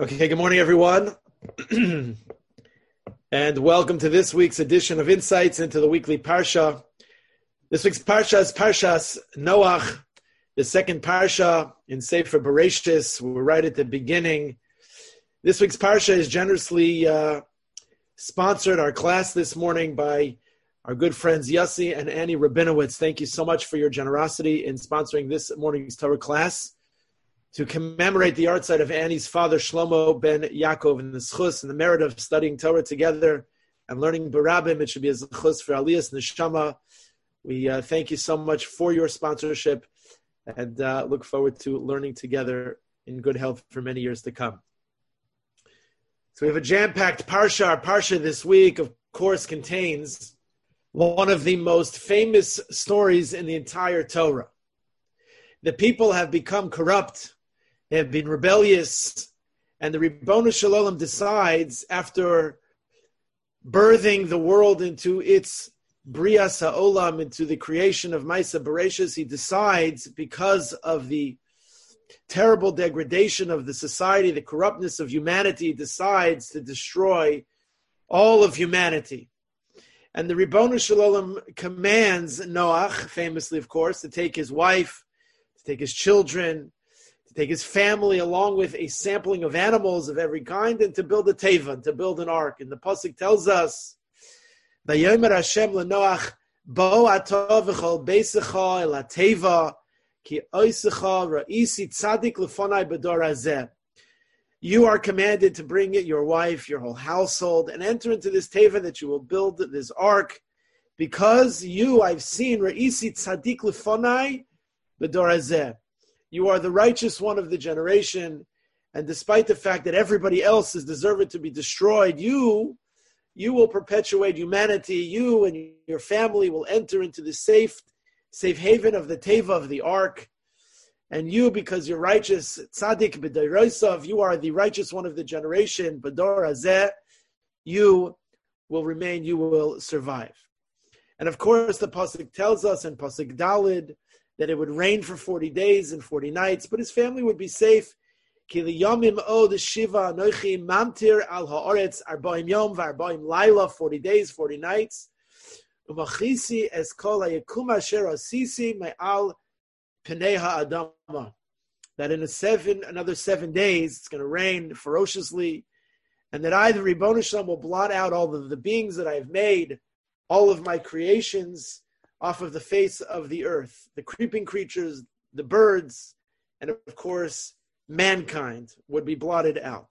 Okay, good morning, everyone, and welcome to this week's edition of Insights into the Weekly Parsha. This week's Parsha is Parshas Noach, the second Parsha in Sefer Bereshis. We're right at the beginning. This week's Parsha is generously sponsored, our class this morning, by our good friends Yossi and Annie Rabinowitz. Thank you so much for your generosity in sponsoring this morning's Torah class. To commemorate the yahrzeit of Annie's father, Shlomo ben Yaakov, and the zchus and the merit of studying Torah together and learning Barabim, it should be a zchus for Aliyas Neshama. We thank you so much for your sponsorship and look forward to learning together in good health for many years to come. So we have a jam-packed Parsha. Our Parsha this week, of course, contains one of the most famous stories in the entire Torah. The people have become corrupt. They have been rebellious, and the Ribono Shel Olam decides, after birthing the world into its Brias HaOlam, into the creation of Maisa Bereshis, he decides, because of the terrible degradation of the society, the corruptness of humanity, he decides to destroy all of humanity. And the Ribono Shel Olam commands Noach, famously, of course, to take his wife, to take his children, to take his family, along with a sampling of animals of every kind, and to build a teva, to build an ark. And the pasuk tells us, "Vayomer Hashem leNoach, bo ato v'chol beisecha el hateva, ki oisecha ra'isi tzadik lefonai b'dor hazeh." You are commanded to bring it, your wife, your whole household, and enter into this teva that you will build this ark, because you, I've seen, ra'isi tzadik lefonai b'dor hazeh. You are the righteous one of the generation, and despite the fact that everybody else is deserved to be destroyed, you will perpetuate humanity. You and your family will enter into the safe haven of the teva of the ark. And you, because you're righteous, tzaddik b'dorosav, you are the righteous one of the generation, b'dor hazeh, you will remain, you will survive. And of course, the pasuk tells us in pasuk Dalid that it would rain for 40 days and 40 nights, but his family would be safe. Ki liyamim od shiva anochi mamtir al haaretz arba'im yom v'arba'im laila, 40 days, 40 nights. Umachisi es kol hayekum asher asisi me'al pnei ha'adama. That in another 7 days, it's going to rain ferociously, and that I, the Ribono Shel Olam, will blot out all of the beings that I have made, all of my creations, off of the face of the earth, the creeping creatures, the birds, and of course, mankind would be blotted out.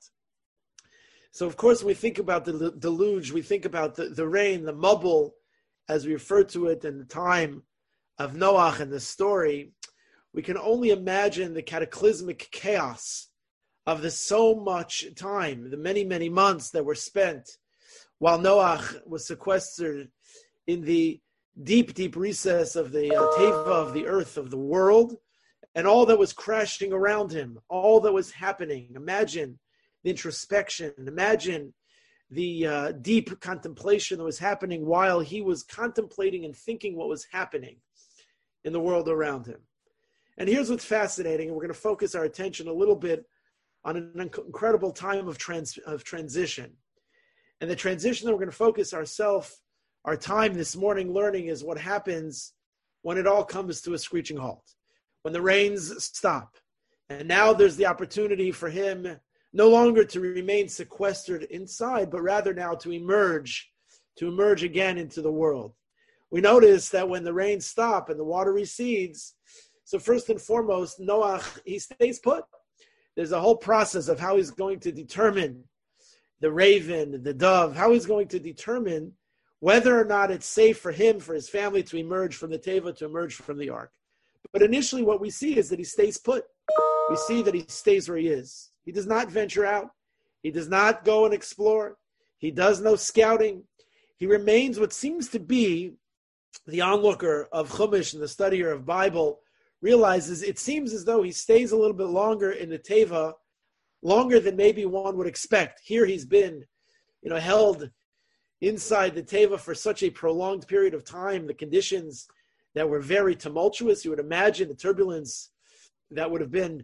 So of course, when we think about the deluge, we think about the rain, the mubble, as we refer to it in the time of Noach and the story. We can only imagine the cataclysmic chaos of the so much time, the many, many months that were spent while Noach was sequestered in the deep, deep recess of the teva of the earth, of the world, and all that was crashing around him, all that was happening. Imagine the introspection. Imagine the deep contemplation that was happening while he was contemplating and thinking what was happening in the world around him. And here's what's fascinating, and we're going to focus our attention a little bit on an incredible time of transition. And the transition that we're going to focus our time this morning learning is what happens when it all comes to a screeching halt, when the rains stop. And now there's the opportunity for him no longer to remain sequestered inside, but rather now to emerge again into the world. We notice that when the rains stop and the water recedes, so first and foremost, Noach, he stays put. There's a whole process of how he's going to determine the raven, the dove, how he's going to determine whether or not it's safe for him, for his family to emerge from the teva, to emerge from the ark. But initially what we see is that he stays put. We see that he stays where he is. He does not venture out. He does not go and explore. He does no scouting. He remains what seems to be the onlooker of Chumash and the studier of Bible realizes it seems as though he stays a little bit longer in the teva, longer than maybe one would expect. Here he's been, held inside the teva for such a prolonged period of time, the conditions that were very tumultuous. You would imagine the turbulence that would have been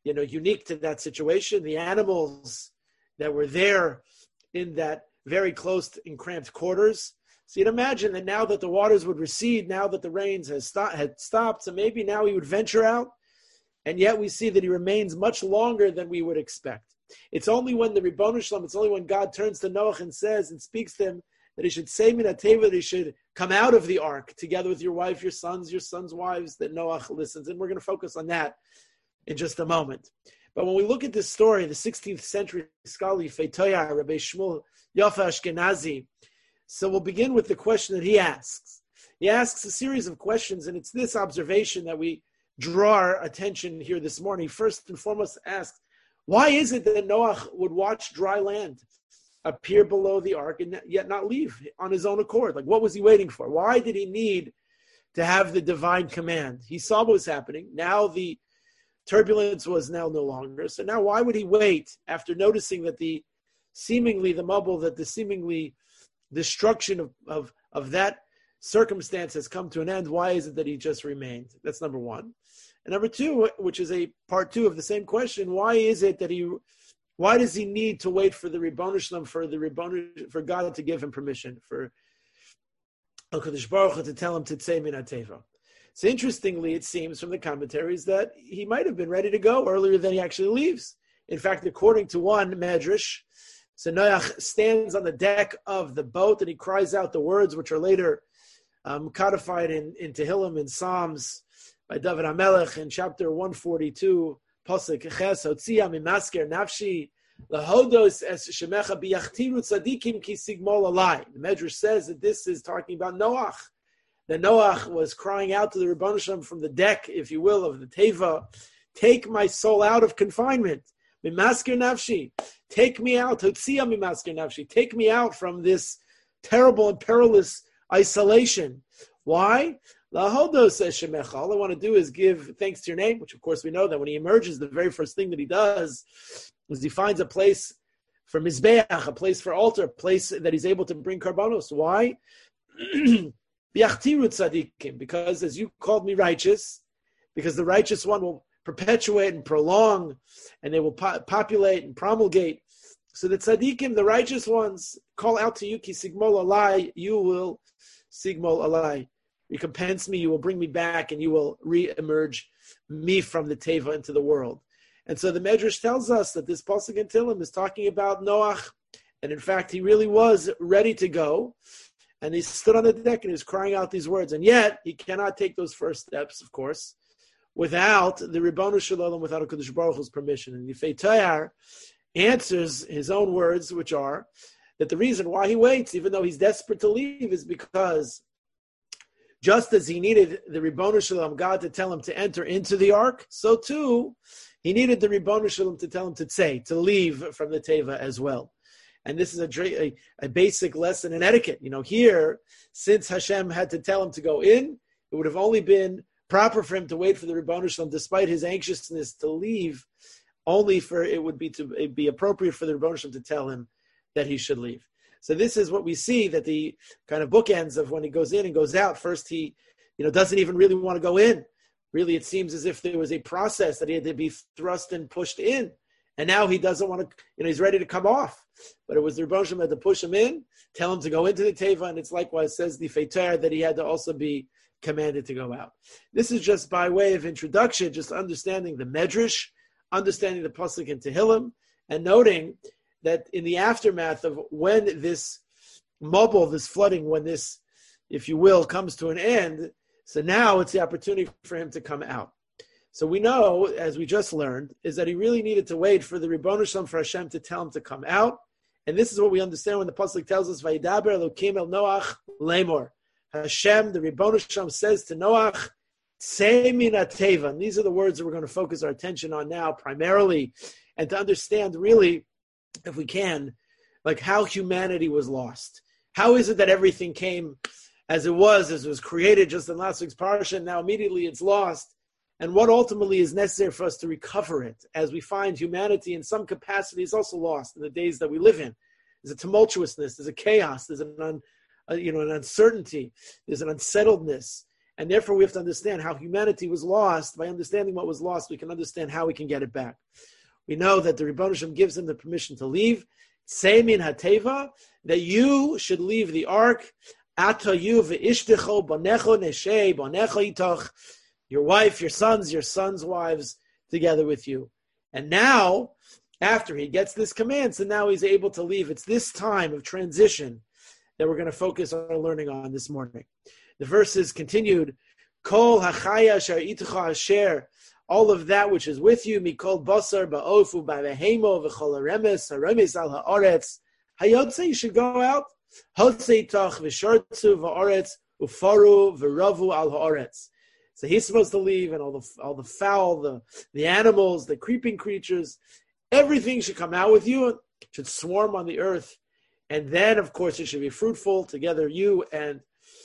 unique to that situation. The animals that were there in that very close and cramped quarters. So you'd imagine that now that the waters would recede, now that the rains had stopped, so maybe now he would venture out. And yet we see that he remains much longer than we would expect. It's only when the Ribono Shalom, it's only when God turns to Noach and says and speaks to him that he should say min hateva, that he should come out of the ark together with your wife, your sons' wives, that Noach listens. And we're going to focus on that in just a moment. But when we look at this story, the 16th century scholar Feitoya, Rabbi Shmuel Yafa Ashkenazi, so we'll begin with the question that he asks. He asks a series of questions, and it's this observation that we draw our attention here this morning. First and foremost, asks, why is it that Noach would watch dry land appear below the ark and yet not leave on his own accord? Like, what was he waiting for? Why did he need to have the divine command? He saw what was happening. Now the turbulence was now no longer. So now why would he wait after noticing that the seemingly destruction of that circumstance has come to an end? Why is it that he just remained? That's number one. And number two, which is a part two of the same question, why does he need to wait for the Ribono Shalom, for God to give him permission, for HaKadosh Baruch Hu to tell him to tzei min hateva? So interestingly, it seems from the commentaries that he might have been ready to go earlier than he actually leaves. In fact, according to one medrash, so Noach stands on the deck of the boat and he cries out the words which are later codified in Tehillim, in Psalms, by David HaMelech in chapter 142, Pasuk Ches, Hotzia mimasker nafshi, lahodos es shemecha biyachtiru tzadikim ki sigmol alai. The Medrash says that this is talking about Noach. That Noach was crying out to the Ribono Shalom from the deck, if you will, of the Teva, take my soul out of confinement. Mimasker nafshi, take me out. Hotzia mimasker nafshi, take me out from this terrible and perilous isolation. Why? Lahodo says Shemecha. All I want to do is give thanks to your name, which of course we know that when he emerges, the very first thing that he does is he finds a place for Mizbeach, a place for altar, a place that he's able to bring karbanos. Why? Biachtiru tzadikim, because as you called me righteous, because the righteous one will perpetuate and prolong, and they will populate and promulgate. So the tzadikim, the righteous ones, call out to you, ki sigmol alai, you will sigmol alai. Recompense me, you will bring me back, and you will re-emerge me from the Teva into the world. And so the Medrash tells us that this Pasuk in Tehillim is talking about Noach, and in fact, he really was ready to go, and he stood on the deck and he was crying out these words, and yet he cannot take those first steps, of course, without the Ribono Shalom, without HaKadosh Baruch Hu's permission. And Yifei Tayar answers his own words, which are that the reason why he waits, even though he's desperate to leave, is because just as he needed the Ribono Shalom, God, to tell him to enter into the ark, so too he needed the Ribono Shalom to tell him to leave from the Teva as well. And this is a basic lesson in etiquette. Here, since Hashem had to tell him to go in, it would have only been proper for him to wait for the Ribono Shalom, despite his anxiousness to leave, only for it would be appropriate for the Ribono Shalom to tell him that he should leave. So this is what we see, that the kind of bookends of when he goes in and goes out. First, he doesn't even really want to go in. Really, it seems as if there was a process that he had to be thrust and pushed in. And now he doesn't want to, he's ready to come off. But it was the Ribono Shalom had to push him in, tell him to go into the Teva, and it's likewise says the Feiter that he had to also be commanded to go out. This is just by way of introduction, just understanding the Medrash, understanding the Pasuk in Tehillim, and noting that in the aftermath of when this mobile, this flooding, when this, if you will, comes to an end, so now it's the opportunity for him to come out. So we know, as we just learned, is that he really needed to wait for the Ribono Shalom, for Hashem to tell him to come out. And this is what we understand when the Pasuk tells us, Vayidaber Elokim el Noach lemor. Hashem, the Ribono Shalom, says to Noach, tzei min hateva. And these are the words that we're going to focus our attention on now primarily, and to understand really, if we can, like how humanity was lost. How is it that everything came as it was created just in last week's parasha, and now immediately it's lost? And what ultimately is necessary for us to recover it, as we find humanity in some capacity is also lost in the days that we live in. There's a tumultuousness, there's a chaos, there's an uncertainty, there's an unsettledness. And therefore, we have to understand how humanity was lost. By understanding what was lost, we can understand how we can get it back. We know that the Rebbeinu Shem gives him the permission to leave. Seimin hateva, that you should leave the ark. Ata you ve'ishtecho bonecho neshei bonecho itoch. Your wife, your sons' wives, together with you. And now, after he gets this command, so now he's able to leave. It's this time of transition that we're going to focus on learning on this morning. The verses continued, Kol hachaya shar itecha asher, all of that which is with you, mikol basar ba'ofu ba'vehemo v'chol haremes al ha'aretz. Hayotze, you should go out. Hotze itach v'shartzu v'aretz ufaru v'ravu al ha'aretz. So he's supposed to leave, and all the fowl, the animals, the creeping creatures, everything should come out with you, should swarm on the earth. And then, of course, it should be fruitful. Together, you and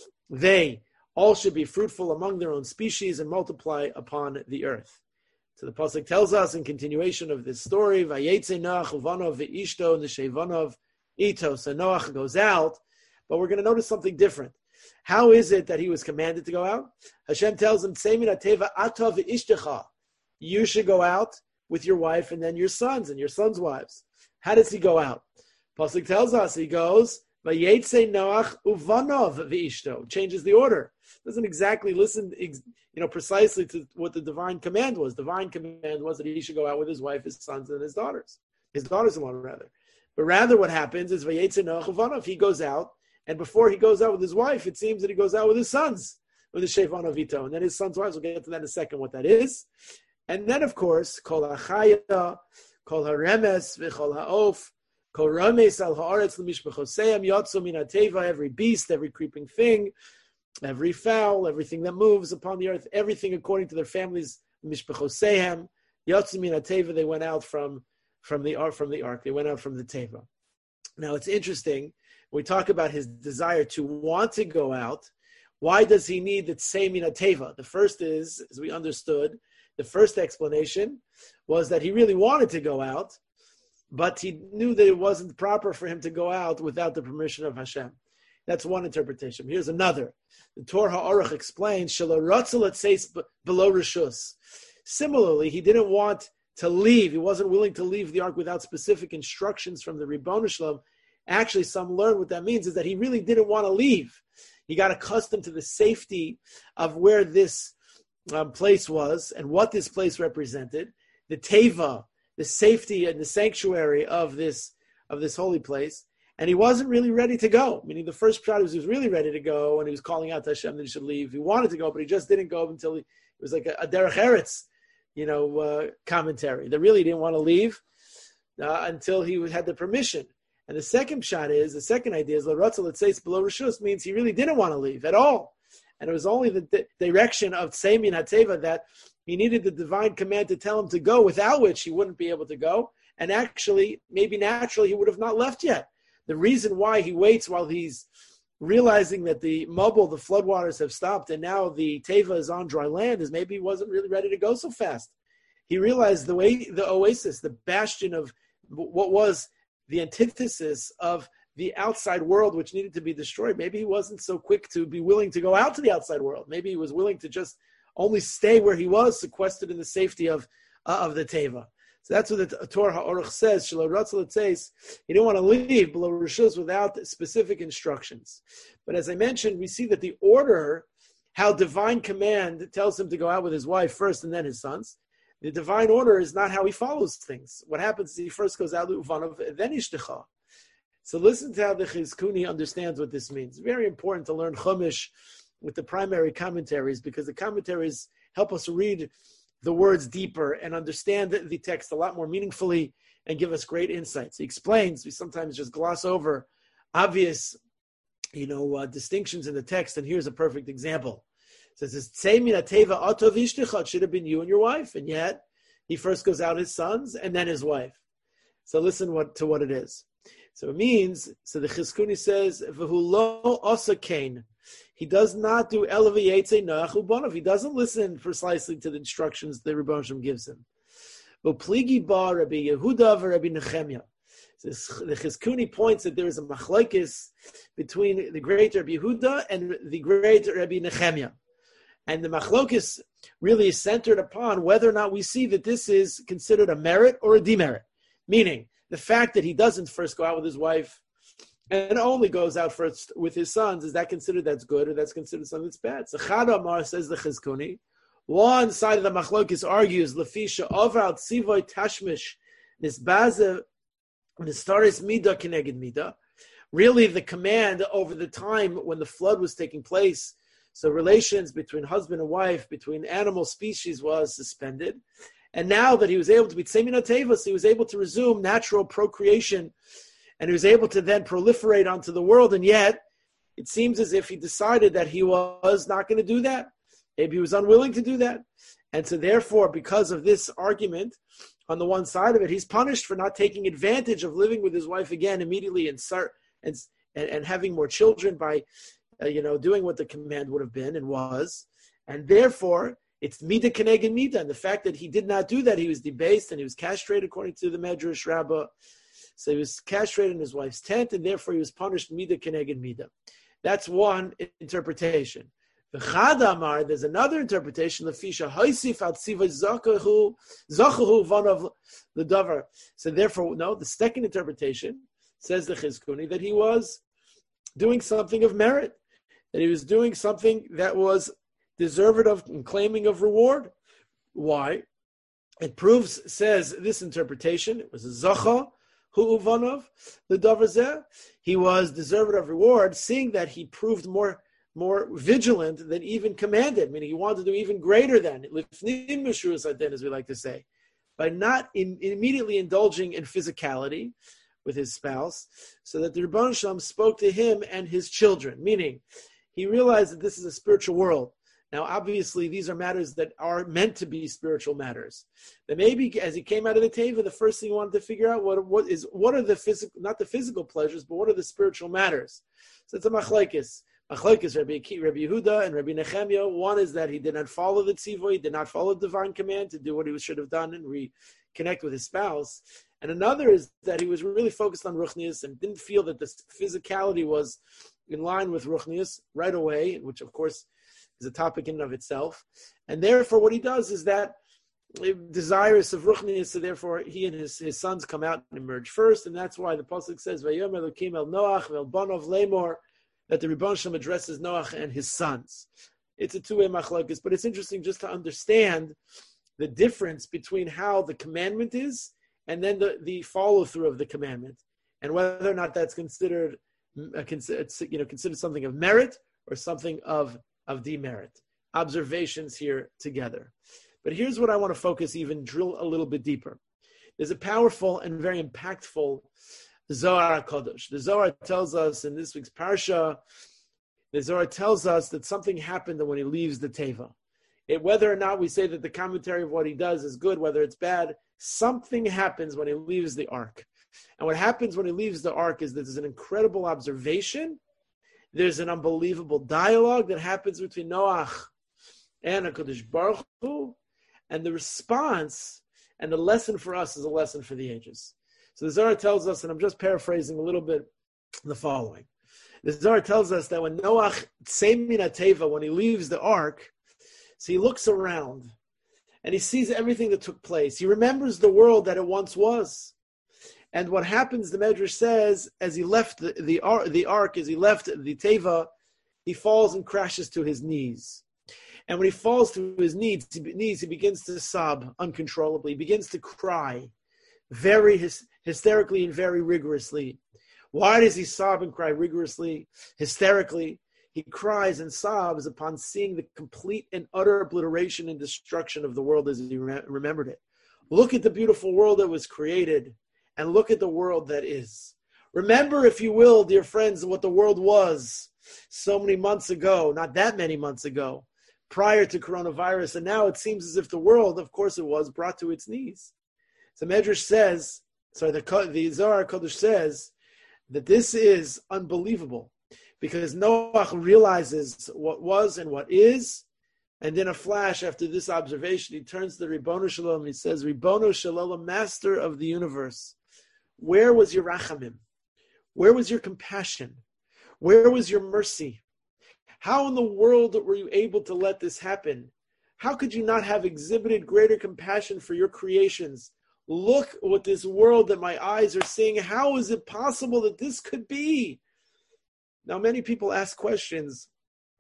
they all should be fruitful among their own species and multiply upon the earth. So the pasuk tells us in continuation of this story, Vayetze Noach uvanov ve'ishto neshevonov ito. So Noach goes out, but we're going to notice something different. How is it that he was commanded to go out? Hashem tells him, Seimin ateva ata ve'ishtecha. You should go out with your wife and then your sons and your sons' wives. How does he go out? Pasuk tells us he goes, Vayetze Noach uvanov ve'ishto. Changes the order. Doesn't exactly listen, precisely to what the divine command was. Divine command was that he should go out with his wife, his sons, and his daughters-in-law, rather. But rather, what happens is Vayetze Noach uvanov. He goes out, and before he goes out with his wife, it seems that he goes out with his sons, with his shevon avito, and then his sons' wives. We'll get to that in a second, what that is. And then, of course, kol hachaya, kol haremes, v'chol ha'of, kol rames al ha'aretz l'mishpachoseim yotzu min ha'teva, every beast, every creeping thing, every fowl, everything that moves upon the earth, everything according to their families, mishpachoseim yotzu min ha'teva, they went out from the ark. They went out from the teva. Now, it's interesting. We talk about his desire to want to go out. Why does he need the tzei min hateva? The first is, as we understood, the first explanation was that he really wanted to go out, but he knew that it wasn't proper for him to go out without the permission of Hashem. That's one interpretation. Here's another. The Torah Ha'aruch explains, Shelo ratzel etzeis below reshus. Similarly, he didn't want to leave. He wasn't willing to leave the ark without specific instructions from the Ribono Shel Olam. Actually, some learn what that means is that he really didn't want to leave. He got accustomed to the safety of where this place was and what this place represented, the teva, the safety and the sanctuary of this holy place, and he wasn't really ready to go. Meaning, the first shot was he was really ready to go, and he was calling out to Hashem that he should leave. He wanted to go, but he just didn't go until it was like a derech eretz, commentary. That really didn't want to leave until he had the permission. And the second idea is l'ratzel etzeis below reshus, means he really didn't want to leave at all. And it was only the direction of tzei min hateva that he needed the divine command to tell him to go, without which he wouldn't be able to go. And actually, maybe naturally, he would have not left yet. The reason why he waits while he's realizing that the floodwaters have stopped, and now the teva is on dry land, is maybe he wasn't really ready to go so fast. He realized the oasis, the bastion of what was the antithesis of the outside world, which needed to be destroyed. Maybe he wasn't so quick to be willing to go out to the outside world. Maybe he was willing to just only stay where he was, sequestered in the safety of the teva. So that's what the Torah Ha'aruch says. Shelo ratzel etzeis. He didn't want to leave below reshus without specific instructions. But as I mentioned, we see that the order, how divine command tells him to go out with his wife first and then his sons. The divine order is not how he follows things. What happens is he first goes out uvanov, then ishtecha. So listen to how the Chizkuni understands what this means. It's very important to learn Chumash with the primary commentaries, because the commentaries help us read the words deeper and understand the text a lot more meaningfully and give us great insights. He explains, we sometimes just gloss over obvious, distinctions in the text, and here's a perfect example. It says, "Tzei min hateva ata v'ishtecha." It should have been you and your wife, and yet he first goes out his sons and then his wife. So listen to what it is. So it means, so the Chizkuni says, "V'hu lo asa kain." He does not do ela v'yetze Noach u'banav. He doesn't listen precisely to the instructions the Rebbeinu Shem gives him. V'pligi ba Rabbi Yehuda v'Rabbi Nechemia. So the Chizkuni points that there is a machlokes between the great Rabbi Yehuda and the great Rabbi Nechemia. And the machlokes really is centered upon whether or not we see that this is considered a merit or a demerit. Meaning, the fact that he doesn't first go out with his wife and only goes out first with his sons, is that considered that's good or that's considered something that's bad? So Chad Amar, says the Chizkuni, one side of the machlokes argues, Lefisha Ovar Tzivoy Tashmish Nisbaze Nistaris Mida Keneged Mida. Really, the command over the time when the flood was taking place, so relations between husband and wife, between animal species was suspended. And now that he was able to be Tseminat Tevos, he was able to resume natural procreation, and he was able to then proliferate onto the world. And yet, it seems as if he decided that he was not going to do that. Maybe he was unwilling to do that. And so therefore, because of this argument, on the one side of it, he's punished for not taking advantage of living with his wife again immediately and having more children by, doing what the command would have been and was. And therefore, it's Mida Keneged Mida. And the fact that he did not do that, he was debased and he was castrated according to the Medrash Rabbah. So he was castrated in his wife's tent, and therefore he was punished Mida Keneged Mida. That's one interpretation. V'chad there's another interpretation. Lefisha Haisif al Tzivay Zachahu Vanav L'Davar. So therefore, no, the second interpretation says the Chizkuni that he was doing something of merit, that he was doing something that was deserved of and claiming of reward. Why? It proves, says this interpretation, it was a Zacha Hu Uvanov L'Davar. He was deserved of reward, seeing that he proved more vigilant than even commanded, meaning he wanted to do even greater than, lifnim meshurus aden, as we like to say, by not immediately indulging in physicality with his spouse, so that the Rebbeinu Shalom spoke to him and his children, meaning he realized that this is a spiritual world. Now, obviously, these are matters that are meant to be spiritual matters. That maybe as he came out of the teva, the first thing he wanted to figure out what are the physical, not the physical pleasures, but what are the spiritual matters. So it's a machlekes. Machlekes Rabbi Yehuda and Rabbi Nechemia. One is that he did not follow the tzivoy, he did not follow the divine command to do what he should have done and reconnect with his spouse. And another is that he was really focused on ruchnius and didn't feel that the physicality was in line with ruchnius right away, which of course is a topic in and of itself. And therefore what he does is that desirous of ruchnius, so therefore he and his sons come out and emerge first, and that's why the pasuk says Vayom Elokim el Noach vel Bonov Lemor, that the Rebbeinu Shalom addresses Noach and his sons. It's a two-way machlokes, but it's interesting just to understand the difference between how the commandment is and then the follow-through of the commandment, and whether or not that's considered something of merit or something of demerit. Observations here together. But here's what I want to drill a little bit deeper. There's a powerful and very impactful Zohar HaKadosh. The Zohar tells us in this week's Parsha, the Zohar tells us that something happened when he leaves the Teva. Whether or not we say that the commentary of what he does is good, whether it's bad, something happens when he leaves the ark. And what happens when he leaves the ark is that there's an incredible observation. There's an unbelievable dialogue that happens between Noach and HaKadosh Baruch Hu, and the response and the lesson for us is a lesson for the ages. So the Zohar tells us, and I'm just paraphrasing a little bit, the following. The Zohar tells us that when Noach Tsemin HaTeva, when he leaves the ark, so he looks around and he sees everything that took place. He remembers the world that it once was. And what happens, the Medrash says, as he left the ark, as he left the Teva, he falls and crashes to his knees. And when he falls to his knees, he begins to sob uncontrollably. He begins to cry very hysterically and very rigorously. Why does he sob and cry rigorously, hysterically? He cries and sobs upon seeing the complete and utter obliteration and destruction of the world as he remembered it. Look at the beautiful world that was created, and look at the world that is. Remember, if you will, dear friends, what the world was so many months ago, not that many months ago, prior to coronavirus, and now it seems as if the world, of course it was, brought to its knees. So Medrash says, the Zohar Kodesh says, that this is unbelievable, because Noach realizes what was and what is, and in a flash after this observation, he turns to the Ribbono Shel Olam, he says, Ribbono Shel Olam, Master of the universe, where was your rachamim? Where was your compassion? Where was your mercy? How in the world were you able to let this happen? How could you not have exhibited greater compassion for your creations? Look what this world that my eyes are seeing. How is it possible that this could be? Now, many people ask questions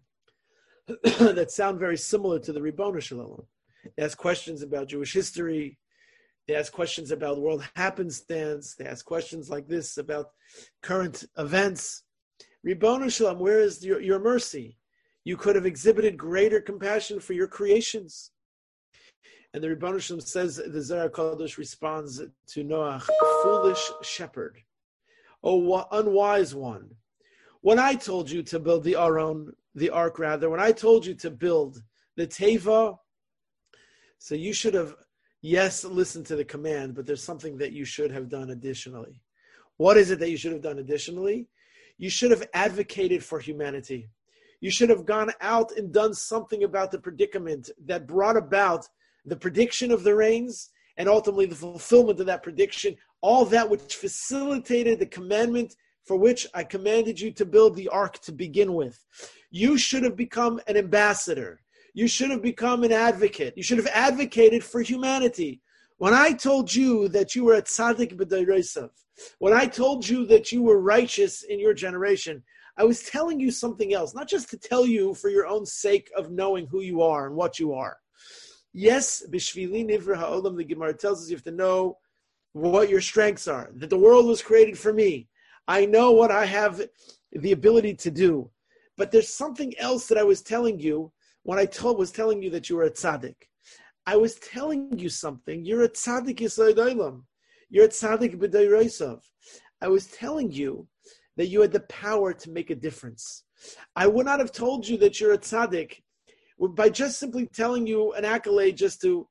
that sound very similar to the Ribbono Shel Olam. They ask questions about Jewish history. They ask questions about world happenstance. They ask questions like this about current events. Ribbono Shel Olam, where is your mercy? You could have exhibited greater compassion for your creations. And the Ribbono Shel Olam says, the Zohar HaKadosh responds to Noach, foolish shepherd. Oh, unwise one. When I told you to build the ark, when I told you to build the Teva, so you should have, yes, listened to the command, but there's something that you should have done additionally. What is it that you should have done additionally? You should have advocated for humanity. You should have gone out and done something about the predicament that brought about the prediction of the rains and ultimately the fulfillment of that prediction, all that which facilitated the commandment for which I commanded you to build the ark to begin with. You should have become an ambassador. You should have become an advocate. You should have advocated for humanity. When I told you that you were a tzaddik b'dayreisav, when I told you that you were righteous in your generation, I was telling you something else, not just to tell you for your own sake of knowing who you are and what you are. Yes, b'shvili nivra ha'olam, the Gemara tells us you have to know what your strengths are, that the world was created for me. I know what I have the ability to do. But there's something else that I was telling you when I was telling you that you were a tzaddik. I was telling you something. You're a tzaddik yesod olam. You're a tzaddik b'dayreisav. I was telling you that you had the power to make a difference. I would not have told you that you're a tzaddik by just simply telling you an accolade just to,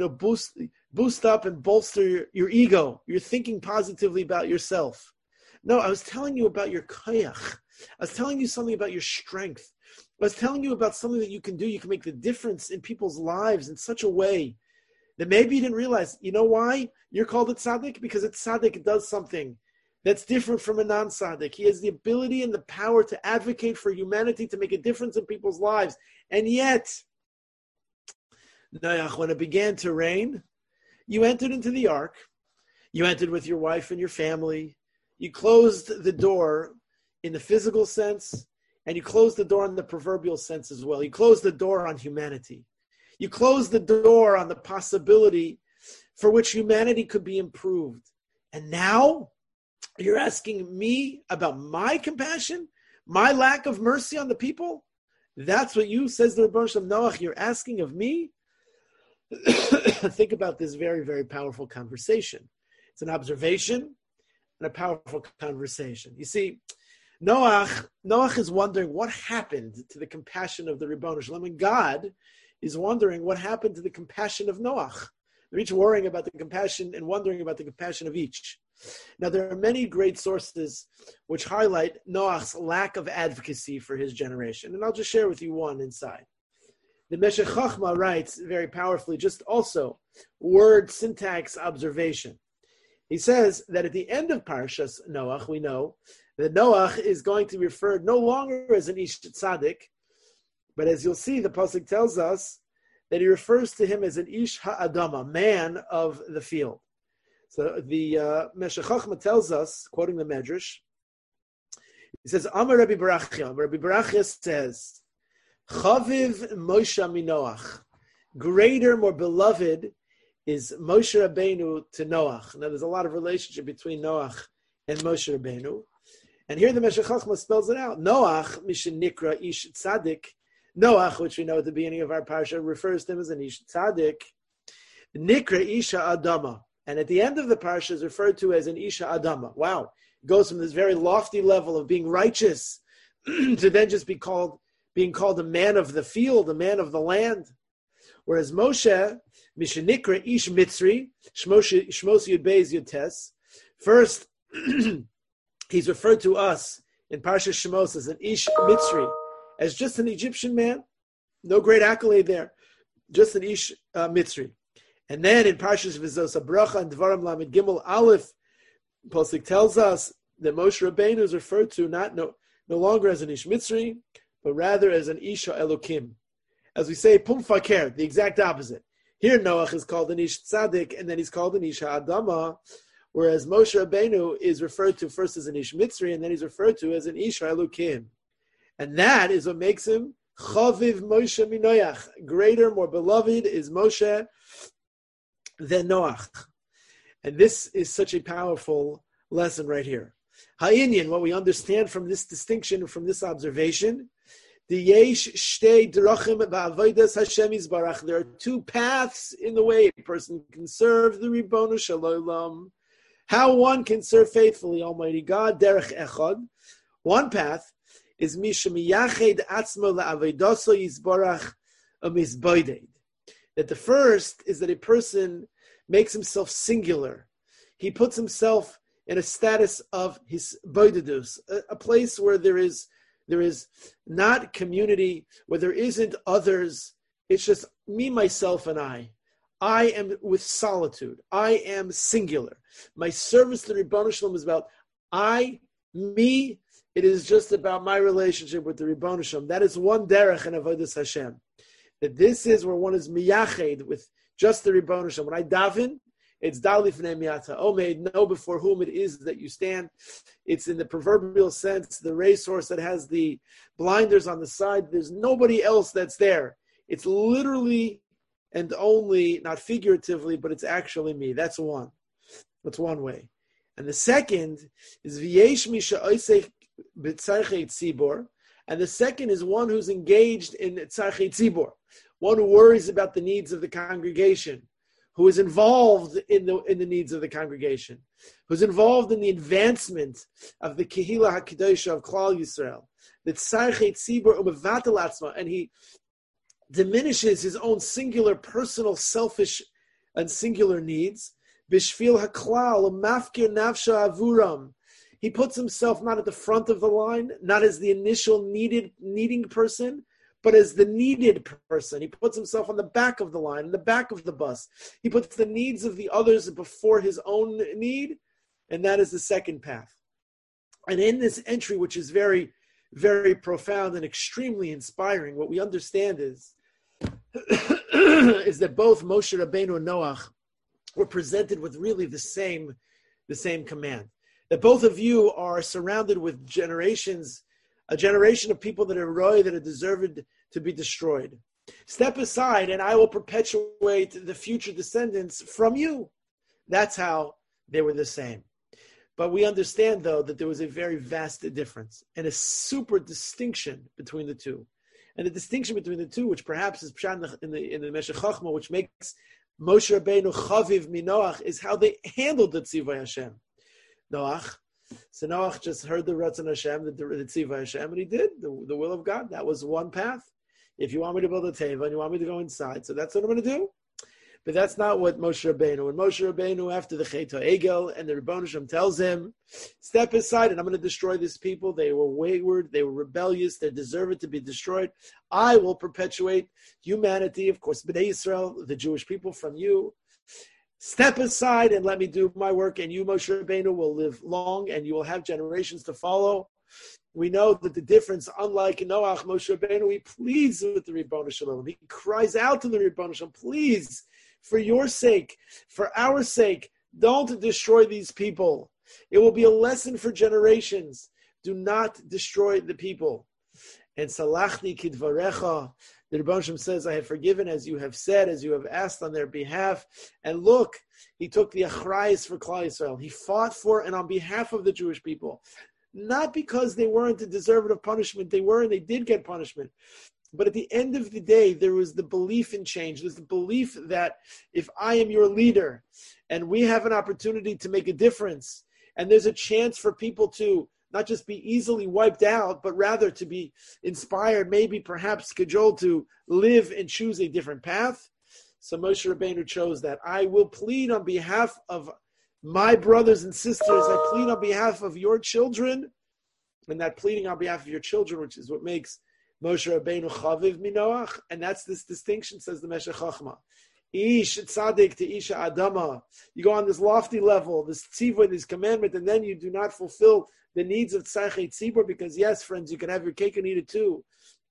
boost up and bolster your ego. You're thinking positively about yourself. No, I was telling you about your koyach. I was telling you something about your strength. I was telling you about something that you can do. You can make the difference in people's lives in such a way that maybe you didn't realize. You know why you're called a tzaddik? Because a tzaddik does something that's different from a non-tzaddik. He has the ability and the power to advocate for humanity, to make a difference in people's lives. And yet, Noach, when it began to rain, you entered into the ark. You entered with your wife and your family. You closed the door in the physical sense, and you closed the door in the proverbial sense as well. You closed the door on humanity. You closed the door on the possibility for which humanity could be improved. And now you're asking me about my compassion, my lack of mercy on the people? That's what you, says the Ribbono Shel Olam, Noach, you're asking of me? Think about this very, very powerful conversation. It's an observation and a powerful conversation. You see, Noach is wondering what happened to the compassion of the Ribbono Shel Olam, and God is wondering what happened to the compassion of Noach. They're each worrying about the compassion and wondering about the compassion of each. Now, there are many great sources which highlight Noach's lack of advocacy for his generation, and I'll just share with you one inside. The Meshech Chochmah writes very powerfully, just also word syntax observation. He says that at the end of Parshas Noach, we know that Noach is going to be referred no longer as an Ish Tzaddik, but as you'll see, the pasuk tells us that he refers to him as an Ish Ha'adama, man of the field. So the Meshech Chochmah tells us, quoting the Medrash, he says, Amar Rabbi Barachia. Rabbi Barachia says, Chaviv Moshe Minoach, greater, more beloved is Moshe Rabbeinu to Noach. Now there's a lot of relationship between Noach and Moshe Rabbeinu. And here the Meshech Chochmah spells it out. Noach, Mishin Nikra Ish Tzaddik. Noach, which we know at the beginning of our parsha, refers to him as an Ish Tzaddik. Nikra Isha Adama. And at the end of the parsha is referred to as an Isha Adama. Wow. It goes from this very lofty level of being righteous to then just being called a man of the field, a man of the land. Whereas Moshe, Mishanikra Ish Mitzri, Shmos Yud Beis Yud Tes, first, he's referred to us in Parshas Shemos as an Ish Mitzri, as just an Egyptian man, no great accolade there, just an Ish Mitzri. And then in Parshas Vizos Bracha and Dvarim Lamed Gimel Aleph, Pasuk tells us that Moshe Rabbeinu is referred to no longer as an Ish Mitzri, but rather as an Isha Elokim. As we say, Pum Faker, the exact opposite. Here Noach is called an Ish Tzaddik, and then he's called an Isha Adama, whereas Moshe Rabbeinu is referred to first as an Ish Mitzri, and then he's referred to as an Isha Elokim. And that is what makes him Chaviv Moshe Minoach. Greater, more beloved is Moshe than Noach. And this is such a powerful lesson right here. Ha'inyan, what we understand from this distinction, from this observation, the yesh shtei drachim ba'avodas Hashem yisbarach. There are two paths in the way a person can serve the Ribono Shel Olam. How one can serve faithfully Almighty God, derech echad. One path is misha miyached atzmo la'avodaso yisbarach u'mizboided. That the first is that a person makes himself singular. He puts himself in a status of his boidedus, a place where there is not community, where there isn't others. It's just me, myself, and I. I am with solitude. I am singular. My service to the Ribono Shel Olam is about I, me. It is just about my relationship with the Ribono Shel Olam. That is one derech in Avodas Hashem. That this is where one is miyached with just the Ribono Shel Olam. When I daven, it's Dali Fnei Miata. Omeid, know before whom it is that you stand. It's in the proverbial sense, the racehorse that has the blinders on the side. There's nobody else that's there. It's literally and only, not figuratively, but it's actually me. That's one. That's one way. And the second is V'yesh Misha Oisech B'tzarchei Tzibor. And the second is one who's engaged in Tzarchei Tzibor, one who worries about the needs of the congregation, who is involved in the needs of the congregation, who's involved in the advancement of the Kehila HaKadosh of Klal Yisrael, the Tzarchei Tzibor Umevatel Atzma, and he diminishes his own singular, personal, selfish, and singular needs. Bishvil HaKlal Umafkir Nafsha Avuram. He puts himself not at the front of the line, not as the initial needing person, but as the needed person. He puts himself on the back of the line, in the back of the bus. He puts the needs of the others before his own need, and that is the second path. And in this entry, which is very, very profound and extremely inspiring, what we understand is that both Moshe Rabbeinu and Noach were presented with really the same command. That both of you are surrounded with a generation of people that are roy, that are deserved to be destroyed. Step aside and I will perpetuate the future descendants from you. That's how they were the same. But we understand, though, that there was a very vast difference and a super distinction between the two. And the distinction between the two, which perhaps is pshat in the Meshech Chochmah, which makes Moshe Rabbeinu Chaviv Minoach, is how they handled the Tzivay Hashem. Noach. So Noach just heard the Ratzon Hashem, the Tzivay Hashem, and he did the will of God. That was one path. If you want me to build a teva and you want me to go inside, so that's what I'm going to do. But that's not what Moshe Rabbeinu. When Moshe Rabbeinu, after the Chet HaEgel, and the Ribono Shel Olam tells him, step aside and I'm going to destroy these people. They were wayward, they were rebellious, they deserve to be destroyed. I will perpetuate humanity, of course, Bnei Yisrael, the Jewish people, from you. Step aside and let me do my work, and you, Moshe Rabbeinu, will live long and you will have generations to follow. We know that the difference, unlike Noach, Moshe Rabbeinu, he pleads with the Ribono Shel Olam. He cries out to the Ribono Shel Olam, please, for your sake, for our sake, don't destroy these people. It will be a lesson for generations. Do not destroy the people. And Salachni Kidvarecha, the Ribono Shel Olam says, I have forgiven as you have said, as you have asked on their behalf. And look, he took the achrayis for Klal Yisrael. He fought for and on behalf of the Jewish people. Not because they weren't deserving of punishment. They were, and they did get punishment. But at the end of the day, there was the belief in change. There's the belief that if I am your leader and we have an opportunity to make a difference, and there's a chance for people to not just be easily wiped out, but rather to be inspired, maybe perhaps cajoled to live and choose a different path. So Moshe Rabbeinu chose that. I will plead on behalf of my brothers and sisters. I plead on behalf of your children. And that pleading on behalf of your children, which is what makes Moshe Rabbeinu Chaviv Minoach, and that's this distinction, says the Meshech Chochmah. Ish tzaddik to isha adama. You go on this lofty level, this tzivah, this commandment, and then you do not fulfill the needs of tzarchei tzibur, because yes, friends, you can have your cake and eat it too.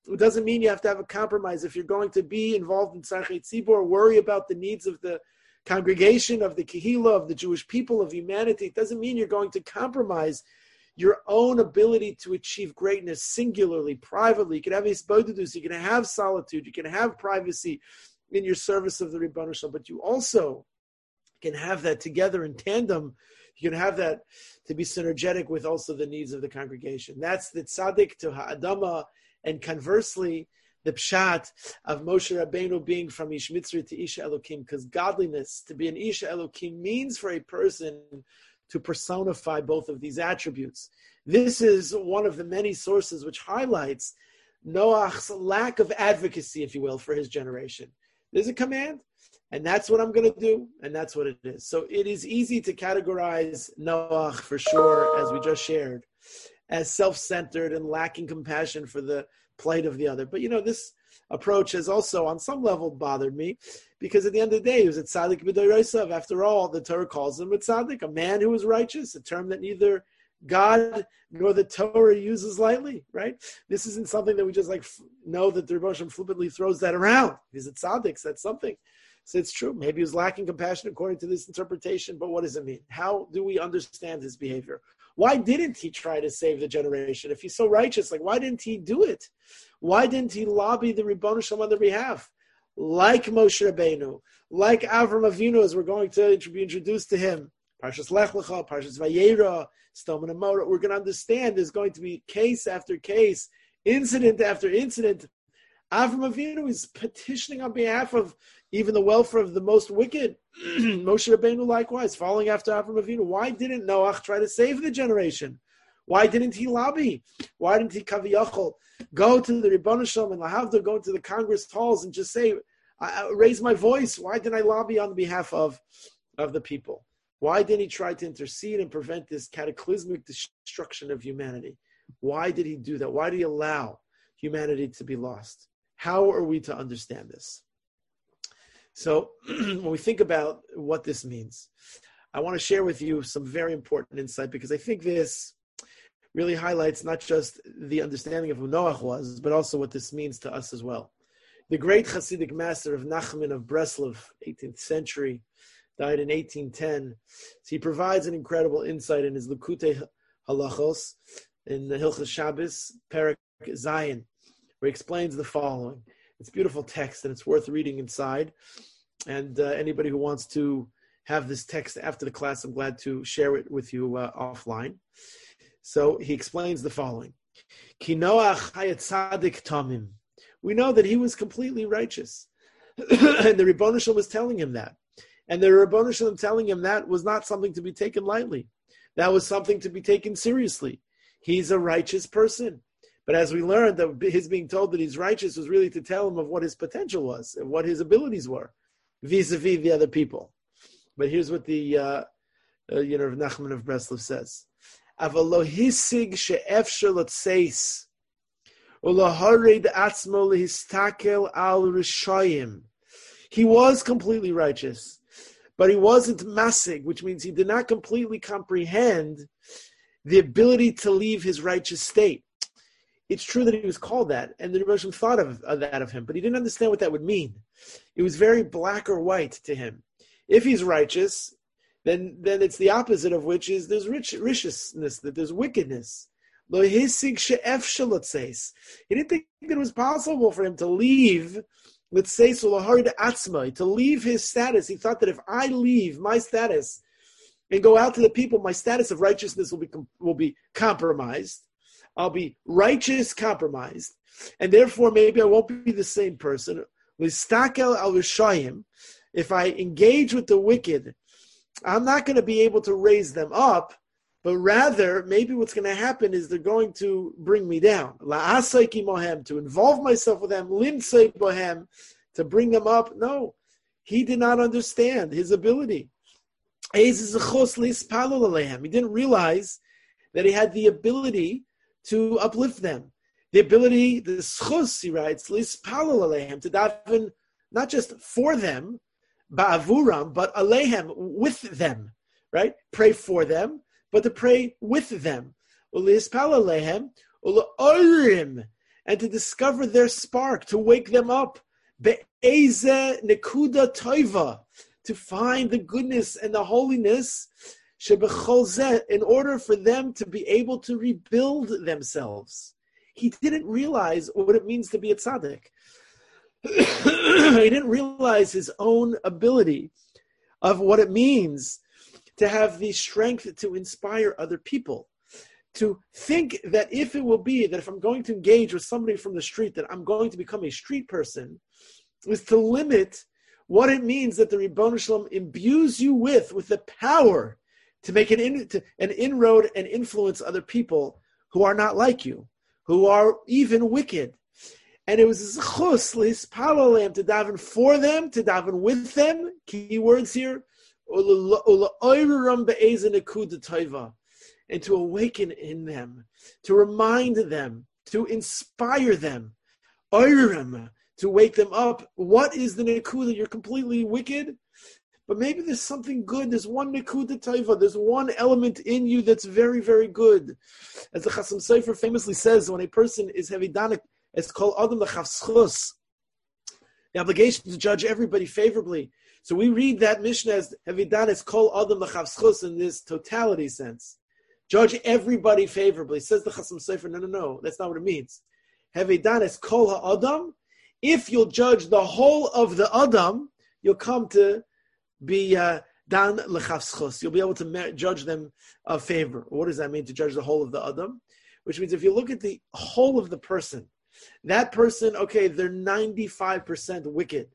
It doesn't mean you have to have a compromise. If you're going to be involved in Tzarchei Tzibor, worry about the needs of the congregation, of the Kehillah, of the Jewish people, of humanity, it doesn't mean you're going to compromise your own ability to achieve greatness singularly, privately. You can have hisbodedus, you can have solitude, you can have privacy in your service of the Ribbon Shalom, but you also can have that together in tandem. You can have that to be synergetic with also the needs of the congregation. That's the tzaddik to ha'adama, and conversely, the pshat of Moshe Rabbeinu being from Ish Mitzri to Isha Elokim, because godliness, to be an Isha Elokim, means for a person to personify both of these attributes. This is one of the many sources which highlights Noach's lack of advocacy, if you will, for his generation. There's a command, and that's what I'm going to do, and that's what it is. So it is easy to categorize Noach, for sure, as we just shared, as self-centered and lacking compassion for the plight of the other. But, this approach has also, on some level, bothered me, because at the end of the day, he was a tzaddik b'doraisa. After all, the Torah calls him a tzaddik, a man who is righteous, a term that neither God nor the Torah uses lightly, right? This isn't something that we just know that the Rebbe Shem flippantly throws that around. He's a tzaddik, so that's something. So it's true. Maybe he was lacking compassion according to this interpretation, but what does it mean? How do we understand his behavior? Why didn't he try to save the generation? If he's so righteous, why didn't he do it? Why didn't he lobby the Ribbon Shalom on their behalf? Like Moshe Rabbeinu, like Avram Avinu, as we're going to be introduced to him. Parshas Lech Lecha, Parshas Vayera, Stom and Amora. We're going to understand there's going to be case after case, incident after incident. Avram Avinu is petitioning on behalf of even the welfare of the most wicked. Moshe Rabbeinu likewise, following after Avram Avinu. Why didn't Noach try to save the generation? Why didn't he lobby? Why didn't he kaviyachol go to the Ribbon Shalom and lahavdil, go into the Congress halls and just say, raise my voice? Why didn't I lobby on behalf of the people? Why didn't he try to intercede and prevent this cataclysmic destruction of humanity? Why did he do that? Why did he allow humanity to be lost? How are we to understand this? So when we think about what this means, I want to share with you some very important insight, because I think this really highlights not just the understanding of who Noach was, but also what this means to us as well. The great Hasidic master of Nachman of Breslov, 18th century, died in 1810. So he provides an incredible insight in his Likutei Halachos, in the Hilchos Shabbos, Perek Zayin, where he explains the following. It's a beautiful text, and it's worth reading inside. And anybody who wants to have this text after the class, I'm glad to share it with you offline. So he explains the following. Ki Noach hayat tzadik tamim. We know that he was completely righteous. And the Ribbon Shalom was telling him that. And the Ribbon Shalom telling him that was not something to be taken lightly. That was something to be taken seriously. He's a righteous person. But as we learned, that his being told that he's righteous was really to tell him of what his potential was and what his abilities were vis-a-vis the other people. But here's what the Nachman of Breslov says. Avalo hisig she'efshar l'tseis u'lahared atzmo lehistakel al rishayim. He was completely righteous, but he wasn't masig, which means he did not completely comprehend the ability to leave his righteous state. It's true that he was called that, and the Rebbe Shem thought of that of him, but he didn't understand what that would mean. It was very black or white to him. If he's righteous, then it's the opposite of which is there's richness, that there's wickedness. Lo hisig she'efshar l'tseis. He didn't think that it was possible for him to leave, let's say, to leave his status. He thought that if I leave my status and go out to the people, my status of righteousness will be compromised. I'll be righteous compromised, and therefore maybe I won't be the same person. Listakel al rishayim. If I engage with the wicked, I'm not going to be able to raise them up, but rather maybe what's going to happen is they're going to bring me down. La'asayki mohem, to involve myself with them, limsay bohem, to bring them up. No, he did not understand his ability. He didn't realize that he had the ability to uplift them. The ability, the schus, he writes, lispalel alehem, to daven not just for them, ba'avuram, but alehem, with them, right? Pray for them, but to pray with them. Lispalel alehem, u'la'orim, and to discover their spark, to wake them up. Be'eze nekuda toiva, to find the goodness and the holiness, shebechol zeh, in order for them to be able to rebuild themselves. He didn't realize what it means to be a tzaddik. He didn't realize his own ability of what it means to have the strength to inspire other people. To think that if it will be that if I'm going to engage with somebody from the street, that I'm going to become a street person, is to limit what it means that the Ribono Shel Olam imbues you with the power to make an inroad and influence other people who are not like you, who are even wicked. And it was a zechus lispalel aleim, to daven for them, to daven with them. Key words here, and to awaken in them, to remind them, to inspire them, to wake them up. What is the nekuda? You're completely wicked, but maybe there's something good. There's one nekuda taiva. There's one element in you that's very, very good. As the Chasam Sofer famously says, when a person is hevidanik, it's called adam l'chavschus, the obligation to judge everybody favorably. So we read that Mishnah as hevidanis kol adam l'chavschus in this totality sense. Judge everybody favorably. Says the Chasam Sofer, no, that's not what it means. Hevidanis kol ha'adam. If you'll judge the whole of the adam, you'll come to be dan l'chavschus. You'll be able to judge them of favor. What does that mean, to judge the whole of the adam? Which means if you look at the whole of the person, that person, okay, they're 95% wicked.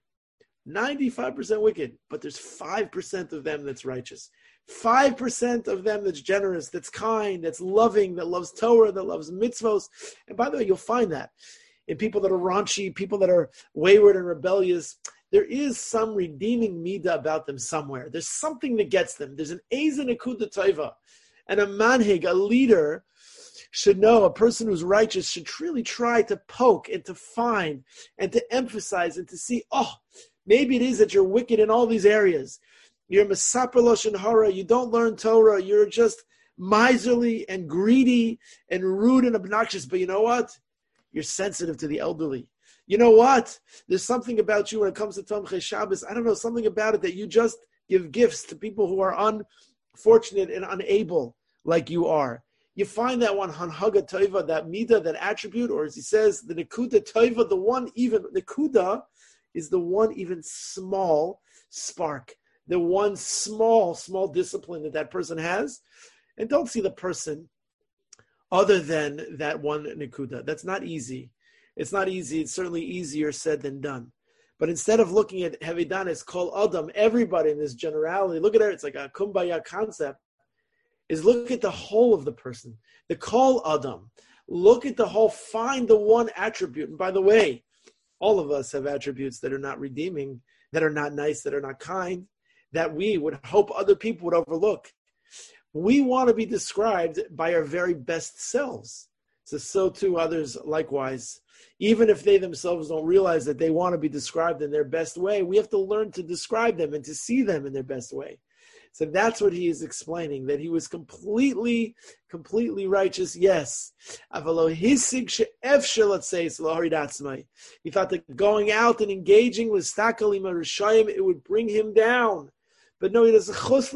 95% wicked, but there's 5% of them that's righteous. 5% of them that's generous, that's kind, that's loving, that loves Torah, that loves mitzvos. And by the way, you'll find that in people that are raunchy, people that are wayward and rebellious, there is some redeeming midah about them somewhere. There's something that gets them. There's an Eza Nekuda Taiva. And a manhig, a leader, should know, a person who's righteous should really try to poke and to find and to emphasize and to see, maybe it is that you're wicked in all these areas. You're mesaper lashon hara, you don't learn Torah, you're just miserly and greedy and rude and obnoxious, but you know what? You're sensitive to the elderly. You know what? There's something about you when it comes to Tomchei Shabbos, I don't know, something about it that you just give gifts to people who are unfortunate and unable like you are. You find that one hanhaga toiva, that midah, that attribute, or as he says, the nekuda toiva, the one even, nekuda is the one even small spark, the one small discipline that person has. And don't see the person other than that one nekuda. That's not easy. It's not easy. It's certainly easier said than done. But instead of looking at hevidanis, kol adam, everybody in this generality, look at it, it's like a kumbaya concept, is look at the whole of the person, the kol adam. Look at the whole, find the one attribute. And by the way, all of us have attributes that are not redeeming, that are not nice, that are not kind, that we would hope other people would overlook. We want to be described by our very best selves. So too others likewise. Even if they themselves don't realize that they want to be described in their best way, we have to learn to describe them and to see them in their best way. So that's what he is explaining, that he was completely righteous, yes. He thought that going out and engaging with Stakalim Rishayim, it would bring him down. But no, he does to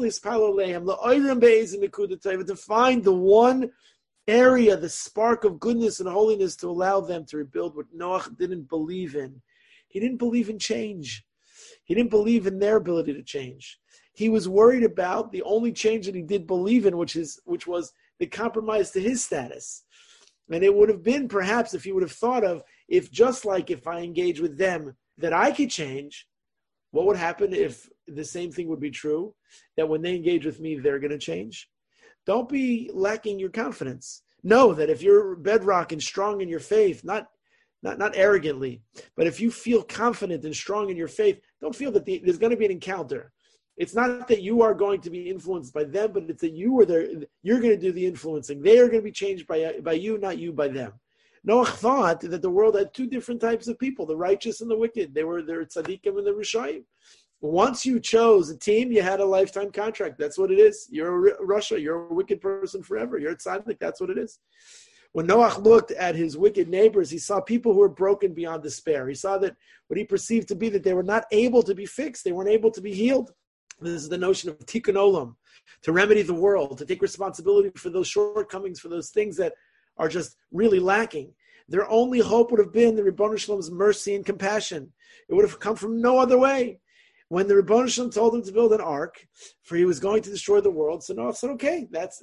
find the one area, the spark of goodness and holiness to allow them to rebuild what Noach didn't believe in. He didn't believe in change. He didn't believe in their ability to change. He was worried about the only change that he did believe in, which was the compromise to his status. And it would have been perhaps if he would have thought of, if just like if I engage with them, that I could change, what would happen if the same thing would be true, that when they engage with me, they're going to change? Don't be lacking your confidence. Know that if you're bedrock and strong in your faith, not arrogantly, but if you feel confident and strong in your faith, don't feel that there's going to be an encounter. It's not that you are going to be influenced by them, but it's that you're going to do the influencing. They are going to be changed by you, not you by them. Noach thought that the world had two different types of people, the righteous and the wicked. They were their tzaddikim and the rishayim. Once you chose a team, you had a lifetime contract. That's what it is. You're a Russia. You're a wicked person forever. You're a tzaddik. That's what it is. When Noach looked at his wicked neighbors, he saw people who were broken beyond despair. He saw that what he perceived to be that they were not able to be fixed. They weren't able to be healed. This is the notion of tikkun olam, to remedy the world, to take responsibility for those shortcomings, for those things that are just really lacking. Their only hope would have been the Ribono Shel Olam's mercy and compassion. It would have come from no other way. When the Ribono Shel Olam told him to build an ark, for he was going to destroy the world, so Noach said, okay, that's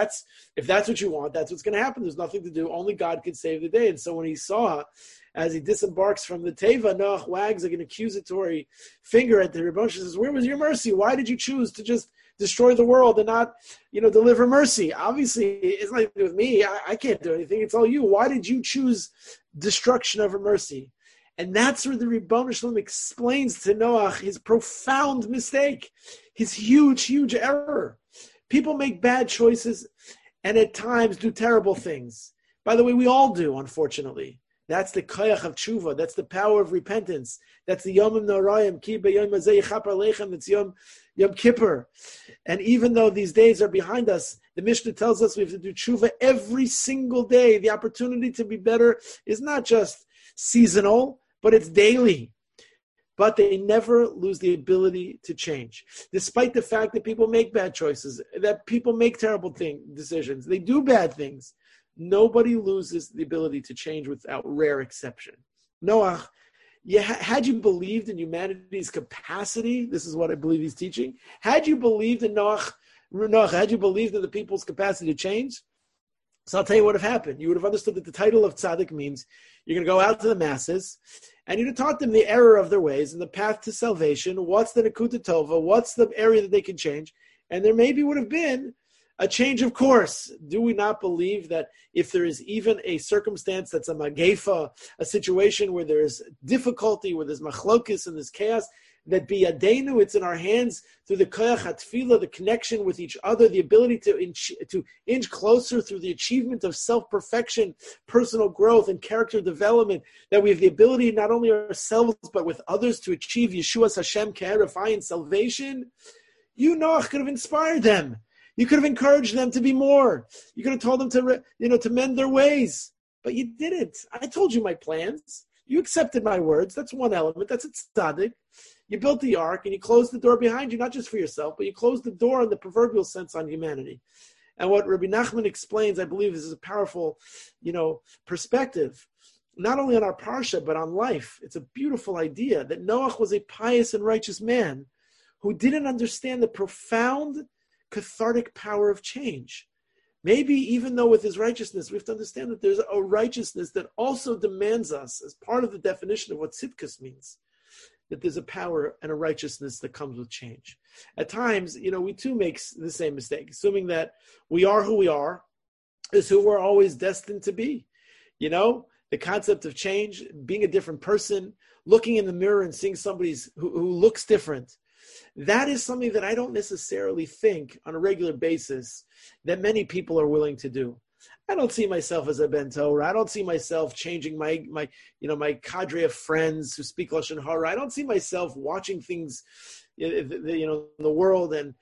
if that's what you want, that's what's going to happen. There's nothing to do. Only God could save the day. And so when he saw, as he disembarks from the Teva, Noach wags like an accusatory finger at the Ribono Shel Olam, says, where was your mercy? Why did you choose to just destroy the world and not, deliver mercy? Obviously, it's nothing to do with me. I can't do anything. It's all you. Why did you choose destruction over mercy? And that's where the Ribono Shel Olam explains to Noach his profound mistake, his huge, huge error. People make bad choices and at times do terrible things. By the way, we all do, unfortunately. That's the koyach of tshuva. That's the power of repentance. That's the yomim noraim, ki b'yom hazeh yichaper aleichem. It's Yom Kippur. And even though these days are behind us, the Mishnah tells us we have to do tshuva every single day. The opportunity to be better is not just seasonal, but it's daily. But they never lose the ability to change. Despite the fact that people make bad choices, that people make terrible decisions, they do bad things. Nobody loses the ability to change without rare exception. Noach, had you believed in humanity's capacity, this is what I believe he's teaching, had you believed in Noach, had you believed in the people's capacity to change, so I'll tell you what would have happened. You would have understood that the title of tzaddik means you're going to go out to the masses and you'd have taught them the error of their ways and the path to salvation. What's the nekuta tova? What's the area that they can change? And there maybe would have been a change of course. Do we not believe that if there is even a circumstance that's a magefa, a situation where there's difficulty, where there's machlokis and there's chaos, that biyadenu, it's in our hands through the koyach hatfilah, the connection with each other, the ability to inch closer through the achievement of self-perfection, personal growth, and character development, that we have the ability not only ourselves but with others to achieve Yeshua's Hashem Ke'erifai and salvation. You, Noach, could have inspired them. You could have encouraged them to be more. You could have told them to mend their ways. But you didn't. I told you my plans. You accepted my words. That's one element. That's a tzaddik. You built the ark and you closed the door behind you, not just for yourself, but you closed the door in the proverbial sense on humanity. And what Rabbi Nachman explains, I believe, is a powerful, perspective, not only on our parsha, but on life. It's a beautiful idea that Noach was a pious and righteous man who didn't understand the profound cathartic power of change. Maybe even though with his righteousness, we have to understand that there's a righteousness that also demands us, as part of the definition of what tzidkus means, that there's a power and a righteousness that comes with change. At times, we too make the same mistake, assuming that we are who we are, is who we're always destined to be. The concept of change, being a different person, looking in the mirror and seeing somebody who looks different. That is something that I don't necessarily think on a regular basis that many people are willing to do. I don't see myself as a ben Torah. I don't see myself changing my cadre of friends who speak Lashon Hara. I don't see myself watching things, in the world and,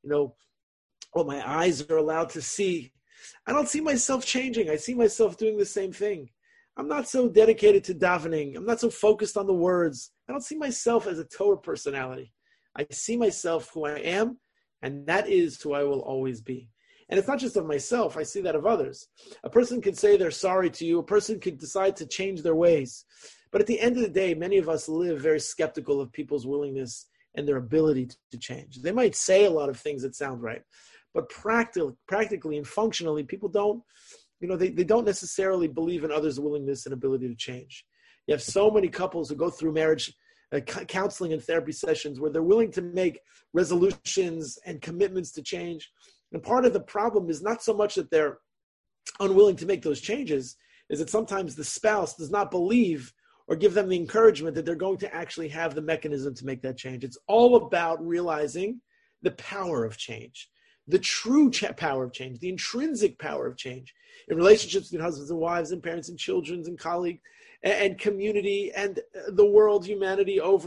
what my eyes are allowed to see. I don't see myself changing. I see myself doing the same thing. I'm not so dedicated to davening. I'm not so focused on the words. I don't see myself as a Torah personality. I see myself who I am, and that is who I will always be. And it's not just of myself, I see that of others. A person could say they're sorry to you, a person could decide to change their ways. But at the end of the day, many of us live very skeptical of people's willingness and their ability to change. They might say a lot of things that sound right, but practically and functionally, people don't, they don't necessarily believe in others' willingness and ability to change. You have so many couples who go through marriage counseling and therapy sessions where they're willing to make resolutions and commitments to change. And part of the problem is not so much that they're unwilling to make those changes, is that sometimes the spouse does not believe or give them the encouragement that they're going to actually have the mechanism to make that change. It's all about realizing the power of change, the true power of change, the intrinsic power of change in relationships between husbands and wives and parents and children and colleagues and community and the world, humanity over.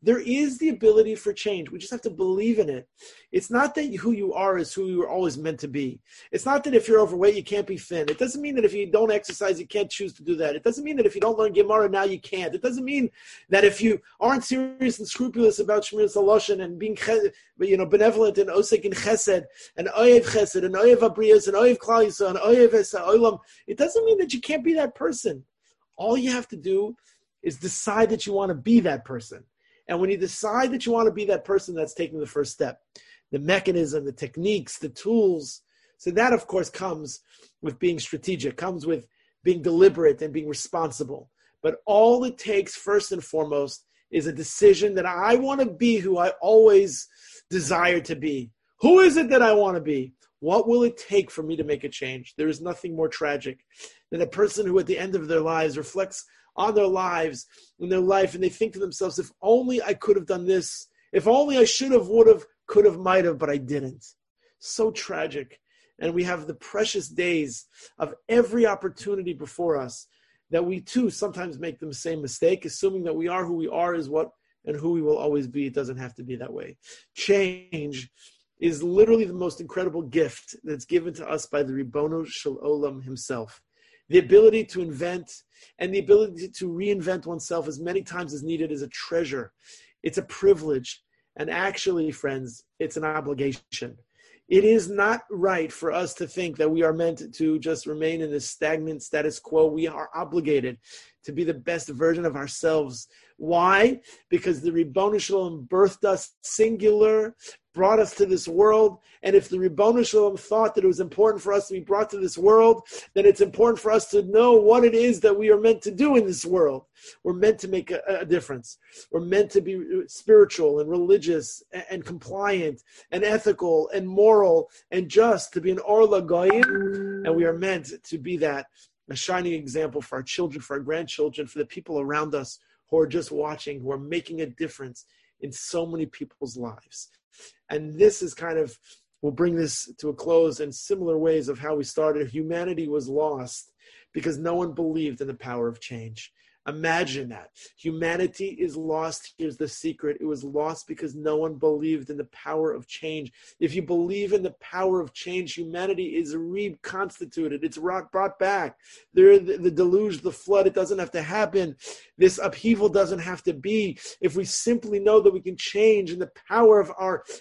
There is the ability for change. We just have to believe in it. It's not that who you are is who you were always meant to be. It's not that if you're overweight, you can't be thin. It doesn't mean that if you don't exercise, you can't choose to do that. It doesn't mean that if you don't learn Gemara, now you can't. It doesn't mean that if you aren't serious and scrupulous about Shmiras Haloshen and being benevolent and osek in chesed and oyev chesed and oyev abriyos and oyev klal yisrael and oyev es ha'olam, it doesn't mean that you can't be that person. All you have to do is decide that you want to be that person. And when you decide that you want to be that person, that's taking the first step. The mechanism, the techniques, the tools. So that, of course, comes with being strategic, comes with being deliberate and being responsible. But all it takes, first and foremost, is a decision that I want to be who I always desire to be. Who is it that I want to be? What will it take for me to make a change? There is nothing more tragic than a person who at the end of their lives reflects on their lives, in their life, and they think to themselves, if only I could have done this, if only I should have, would have, could have, might have, but I didn't. So tragic. And we have the precious days of every opportunity before us that we too sometimes make the same mistake, assuming that we are who we are is what and who we will always be. It doesn't have to be that way. Change is literally the most incredible gift that's given to us by the Ribbono Shel Olam himself. The ability to invent and the ability to reinvent oneself as many times as needed is a treasure. It's a privilege. And actually, friends, it's an obligation. It is not right for us to think that we are meant to just remain in this stagnant status quo. We are obligated to be the best version of ourselves. Why? Because the Ribbono Shel Olam birthed us singular, brought us to this world, and if the Ribbono Shel Olam thought that it was important for us to be brought to this world, then it's important for us to know what it is that we are meant to do in this world. We're meant to make a difference. We're meant to be spiritual and religious and compliant and ethical and moral and just, to be an Or LaGoyim, and we are meant to be that, a shining example for our children, for our grandchildren, for the people around us who are just watching, who are making a difference in so many people's lives. And this is we'll bring this to a close in similar ways of how we started. Humanity was lost because no one believed in the power of change. Imagine that. Humanity is lost. Here's the secret. It was lost because no one believed in the power of change. If you believe in the power of change, humanity is reconstituted. It's brought back. The deluge, the flood, it doesn't have to happen. This upheaval doesn't have to be. If we simply know that we can change in the power of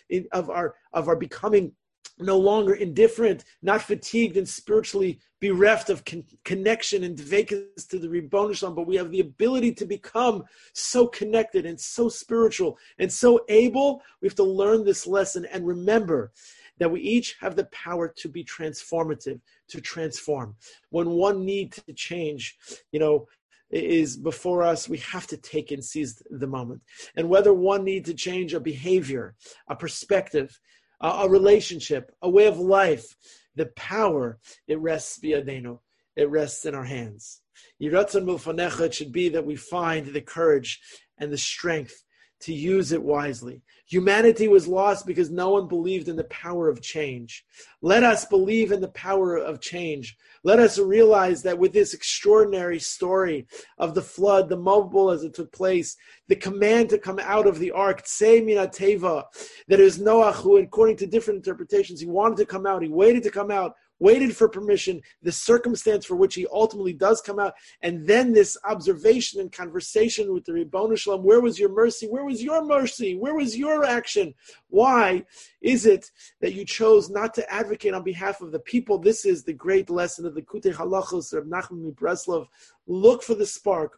our becoming no longer indifferent, not fatigued and spiritually bereft of connection and dvekas to the Ribbono Shel Olam, but we have the ability to become so connected and so spiritual and so able. We have to learn this lesson and remember that we each have the power to be transformative, to transform. When one need to change, is before us, we have to take and seize the moment. And whether one need to change a behavior, a perspective, a relationship, a way of life, the power, it rests biyadenu. It rests in our hands. Yiratzon milfanecha, it should be that we find the courage and the strength to use it wisely. Humanity was lost because no one believed in the power of change. Let us believe in the power of change. Let us realize that with this extraordinary story of the flood, the mobile as it took place, the command to come out of the ark, Tzei min hateva, that is Noach who, according to different interpretations, he wanted to come out, he waited to come out, waited for permission, the circumstance for which he ultimately does come out, and then this observation and conversation with the Ribbono Shel Olam. Where was your mercy? Where was your mercy? Where was your action? Why is it that you chose not to advocate on behalf of the people? This is the great lesson of the Kutei Halachos of Nachman Breslov. Look for the spark.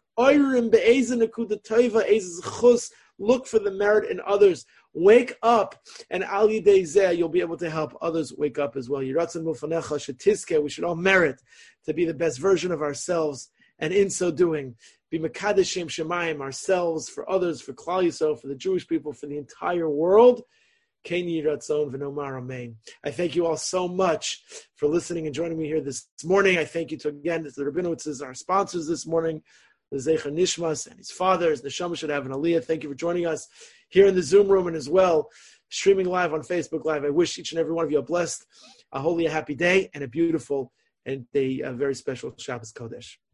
Look for the merit in others. Wake up, and al yidei zeh, you'll be able to help others wake up as well. Yiratzon milfanecha shetizkeh, we should all merit to be the best version of ourselves, and in so doing, be mekadesh shem shemayim, ourselves, for others, for Klal Yisrael, for the Jewish people, for the entire world. Ken yiratzon v'nomar amen. I thank you all so much for listening and joining me here this morning. I thank you again to the Rabinowitzes, our sponsors this morning, the Zecha Nishmas and his fathers, the Neshama should have an aliyah. Thank you for joining us here in the Zoom room and as well streaming live on Facebook Live. I wish each and every one of you a blessed, a holy, a happy day, and a beautiful and a very special Shabbos Kodesh.